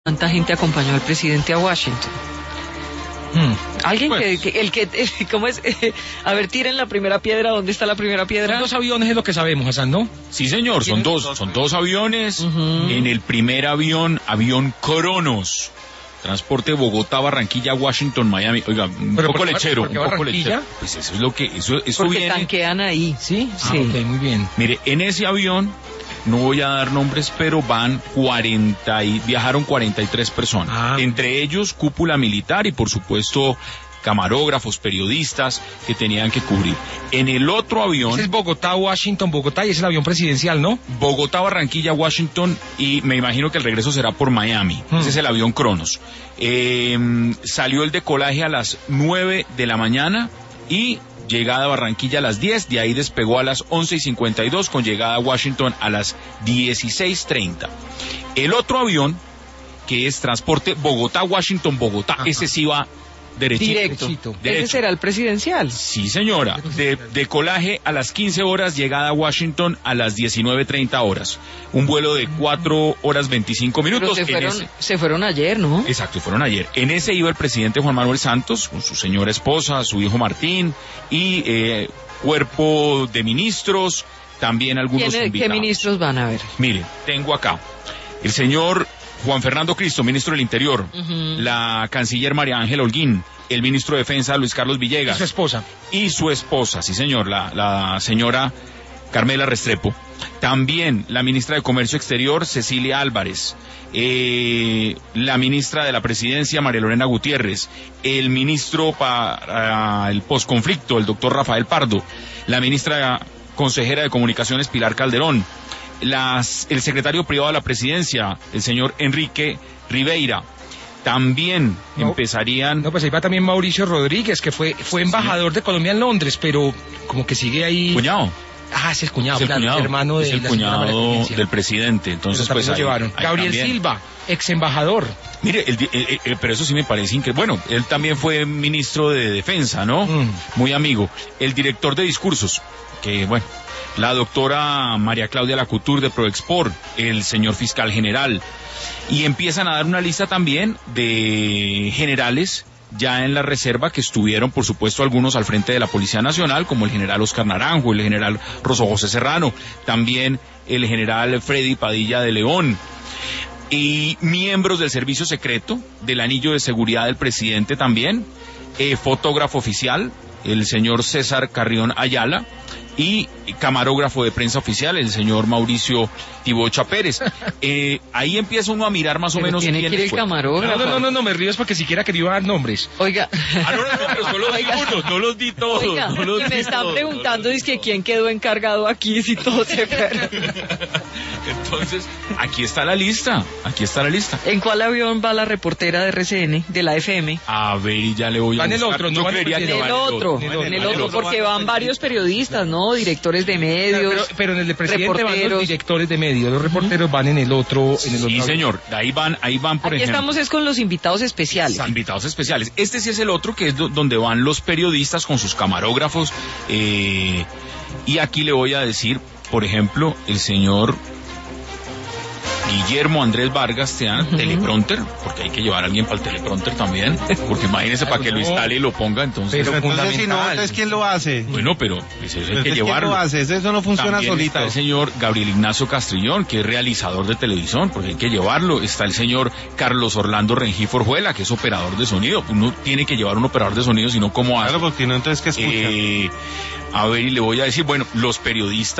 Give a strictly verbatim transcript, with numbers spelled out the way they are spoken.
¿Cuánta gente acompañó al presidente a Washington? Hmm. Alguien pues, que, que, el que, ¿cómo es? A ver, tiren la primera piedra. ¿Dónde está la primera piedra? Son dos aviones es lo que sabemos, Hassan, ¿no? Sí, señor, son dos, son dos aviones. Uh-huh. En el primer avión, avión Cronos. Transporte Bogotá, Washington, Miami. Oiga, un ¿Pero poco por qué, lechero, por qué un poco Barranquilla? lechero. Pues eso es lo que, eso, eso Porque viene. tanquean ahí, ¿sí? Ah, sí. Ok, muy bien. Mire, en ese avión, no voy a dar nombres, pero van cuarenta y, viajaron cuarenta y tres personas. Ah. Entre ellos, cúpula militar y, por supuesto, camarógrafos, periodistas que tenían que cubrir. En el otro avión... Ese es Bogotá, Washington, Bogotá, y es el avión presidencial, ¿no? Bogotá, Barranquilla, Washington, y me imagino que el regreso será por Miami. Hmm. Ese es el avión Cronos. Eh, salió el decolaje a las nueve de la mañana y llegada a Barranquilla a las diez, de ahí despegó a las once y cincuenta y dos, con llegada a Washington a las dieciséis treinta. El otro avión, que es transporte Bogotá, Washington, Bogotá, Ajá. ese sí va derechito. Directo. Derecho. ¿Ese será el presidencial? Sí, señora. De, decolaje a las quince horas, llegada a Washington a las diecinueve treinta horas. Un vuelo de cuatro horas veinticinco minutos. Pero se fueron, ese... se fueron ayer, ¿no? Exacto, fueron ayer. En ese iba el presidente Juan Manuel Santos, con su señora esposa, su hijo Martín, y eh, cuerpo de ministros, también algunos invitados. ¿Qué ministros van a ver? Mire, tengo acá el señor Juan Fernando Cristo, ministro del Interior, uh-huh. la canciller María Ángela Holguín, el ministro de Defensa Luis Carlos Villegas. Y su esposa. Y su esposa, sí señor, la, la señora Carmela Restrepo. También la ministra de Comercio Exterior, Cecilia Álvarez. Eh, la ministra de la Presidencia, María Lorena Gutiérrez. El ministro para uh, el posconflicto, el doctor Rafael Pardo. La ministra consejera de Comunicaciones, Pilar Calderón. Las, el secretario privado de la presidencia, el señor Enrique Ribeira. También no, empezarían... No, pues ahí va también Mauricio Rodríguez, que fue fue embajador sí. de Colombia en Londres, pero como que sigue ahí... Cuñado. Ah, es el cuñado, es el claro, cuñado, el hermano de es el la cuñado del presidente. Entonces, pero pues lo ahí, llevaron. ahí Gabriel también. Silva, ex embajador. Mire, el, el, el, pero eso sí me parece increíble. Bueno, él también fue ministro de Defensa, ¿no? Mm. Muy amigo. El director de discursos, que bueno... La doctora María Claudia Lacutur de Proexport, el señor fiscal general, y empiezan a dar una lista también de generales ya en la reserva que estuvieron, por supuesto, algunos al frente de la Policía Nacional, como el general Oscar Naranjo, el general Rosso José Serrano, también el general Freddy Padilla de León, y miembros del servicio secreto, del anillo de seguridad del presidente también, eh, fotógrafo oficial, el señor César Carrión Ayala, y camarógrafo de prensa oficial, el señor Mauricio Tibocha Pérez. Eh, ahí empieza uno a mirar más o pero menos tiene quién que ir el fue. camarógrafo. No, no, no, no, no me río, es porque siquiera quería dar nombres. Oiga. Ah, no, no, no, pero solo los di uno, no los di todos. Oiga, no los y di me están todos, preguntando, no es que quién quedó encargado aquí si todo se fueron. Entonces, aquí está la lista, aquí está la lista. ¿En cuál avión va la reportera de R C N, de la F M? A ver, y ya le voy a buscar. En el otro, no Yo creería en que el va otro, en el otro, en el otro, porque van varios periodistas, ¿no? Directores de medios. Pero, pero en el de presidente reporteros. van los directores de medios, los reporteros van en el otro, en el sí, otro. señor, ahí van, ahí van, por Aquí ejemplo. estamos es con los invitados especiales. Invitados especiales. Este sí es el otro, que es do, donde van los periodistas con sus camarógrafos. Eh, y aquí le voy a decir, por ejemplo, el señor Guillermo Andrés Vargas, te dan uh-huh. teleprompter, porque hay que llevar a alguien para el teleprompter también, porque imagínese para que lo instale y lo ponga, entonces... Pero entonces si no, entonces ¿quién lo hace? Bueno, pero eso hay que llevarlo. ¿Quién lo hace? Eso no funciona también solito. Está el señor Gabriel Ignacio Castrillón, que es realizador de televisión, porque hay que llevarlo. Está el señor Carlos Orlando Rengifo Orjuela, que es operador de sonido. Uno tiene que llevar un operador de sonido, sino cómo hace. Claro, porque no, entonces ¿qué escucha? Eh, a ver, y le voy a decir, bueno, los periodistas